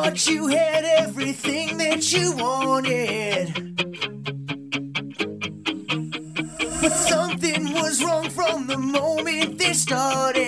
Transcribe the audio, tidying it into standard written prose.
thought you had everything that you wanted. But something was wrong from the moment they started.